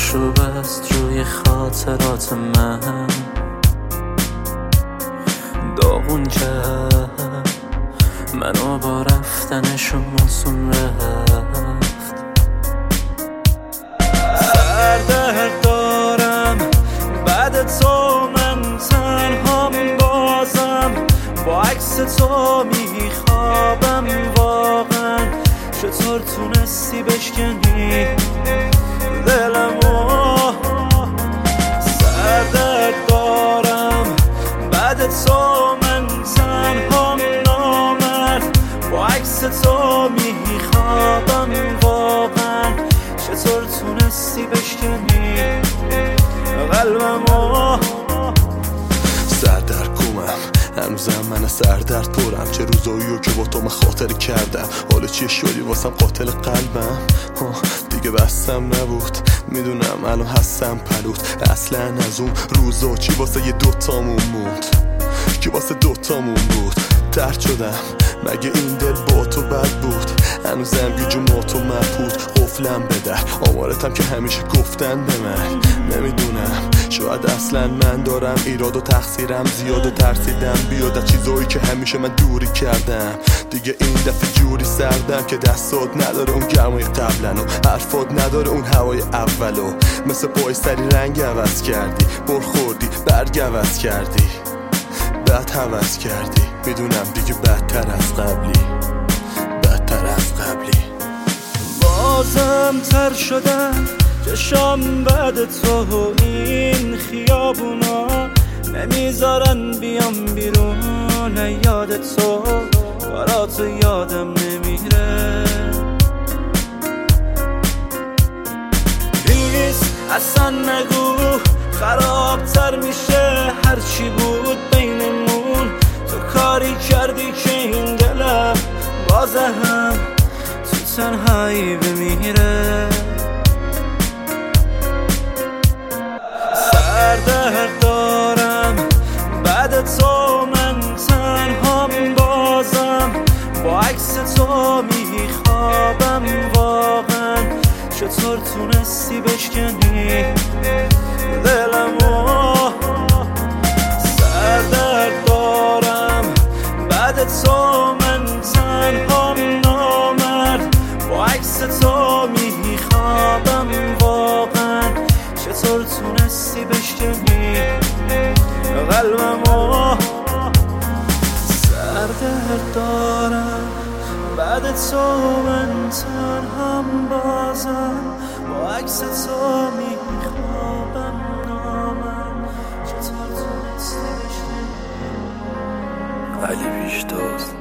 پاشو بست روی خاطرات من، داغون کرد منو با رفتنش و موسون رفت. سردرد دارم بعد تو، من تنهام بازم، با عکس تو میخوابم واقعا. چطور تونستی بشکنی دلمو؟ سردرد دارم بعد تو، من تنهام نامرد، با عکس تو میخوابم واقعا. چطور تونستی بشکنی قلبمو؟ سردرد کومم هنوزم من سردرد پرم، چه روزاییو که با تو من خاطر کردم. حالا چیه شدی واسم قاتل قلبم؟ دیگه بستم نبود، میدونم الان هستم پلوت. اصلا از اون روزا چی واسه یه دوتامون موند، که واسه دوتامون بود. درد شدم مگه این دل با تو بد بود؟ هنوزم یه جمعاتو مبهود. قفلم بده آمارتم که همیشه گفتن به من. نمیدونم شاید اصلا من دارم ایراد و تقصیرم زیاد و ترسیدم بیاد از چیزایی که همیشه من دوری کردم. دیگه این دفعه جوری سردم که دستات نداره اون گرمای قبلن و حرفات نداره اون هوای اولو. مثل پای سری رنگ عوض کردی، برخوردی برگ عوض کردی، بعد حوض کردی. میدونم دیگه بدتر از قبلی، بدتر از قبلی. بازم تر شدم چشام بعد تو، این خیابونا نمیذارن بیام بیرون. یاد تو برات یادم نمیره. پلیز اصلا نگو خرابتر میشه هرچی بود بینمون. تو کاری کردی که این دلم بازم تو تنهایی بمیره. سردرد دارم بعد تو، من تنهام بازم، با عکس تو میخوابم واقعا. چطور تونستی بشکنی دلمو؟ سردرد دارم بعد تو، من تنهام نامرد، با عکس تو میخوابم واقعا. چطور تونستی بشکنی قلبمو؟ سردرد دارم بعد تو، من تنهام بازم، با عکس تو میخوابم نامم. چطور تونستی بشکنی؟ علی پیشتاز.